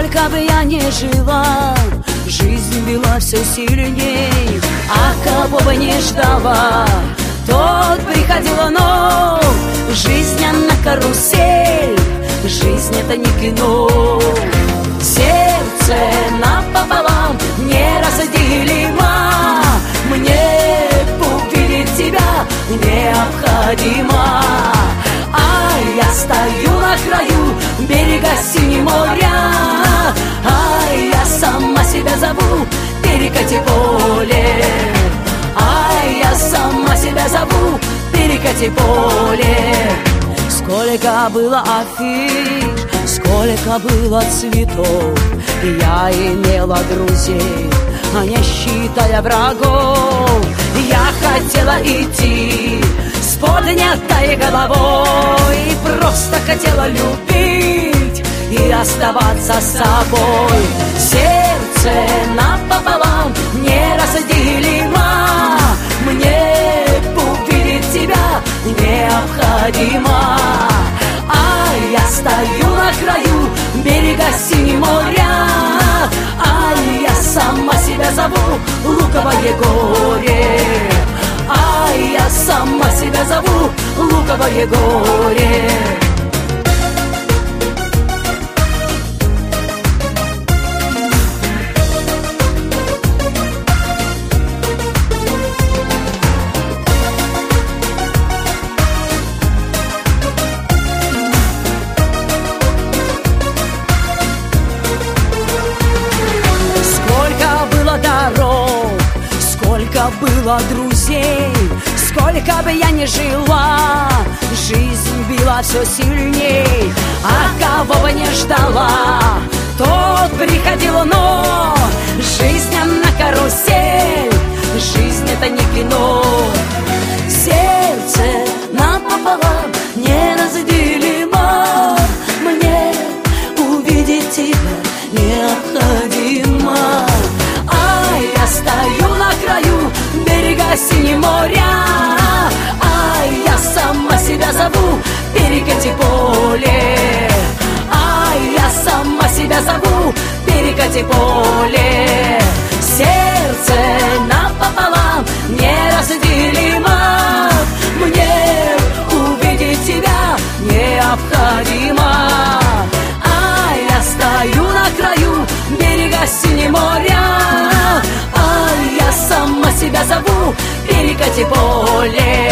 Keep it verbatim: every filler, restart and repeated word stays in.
Сколько бы я ни жила, жизнь била все сильней, а кого бы не ждала, тот приходила, но жизнь она карусель, жизнь это не кино. Сердце напополам неразделимо, мне увидеть тебя необходимо. А я стою на краю берега синего моря, а я сама себя зову перекати поле. А я сама себя зову перекати поле. Сколько было афиш, сколько было цветов, я имела друзей, а не считая врагов. Я хотела идти с поднятой головой, просто хотела любить и оставаться с собой. Сердце напополам неразделимо, мне увидеть тебя необходимо. А я стою на краю берега синего моря, а я сама себя зову луковое горе. А я сама себя зову луковое горе. Сколько было друзей, сколько бы я ни жила, жизнь била все сильней, а кого бы не ждала, тот приходил, но жизнь она карусель, жизнь это не кино. Сердце напополам неразделимо, мне увидеть тебя необходимо. А я стою на краю берега синего моря, а я сама себя зову перекати поле. А я сама себя зову перекати поле. Сердце напополам неразделимо, мне увидеть тебя необходимо. А я стою на краю берега синего моря, а я сама себя зову перекати поле.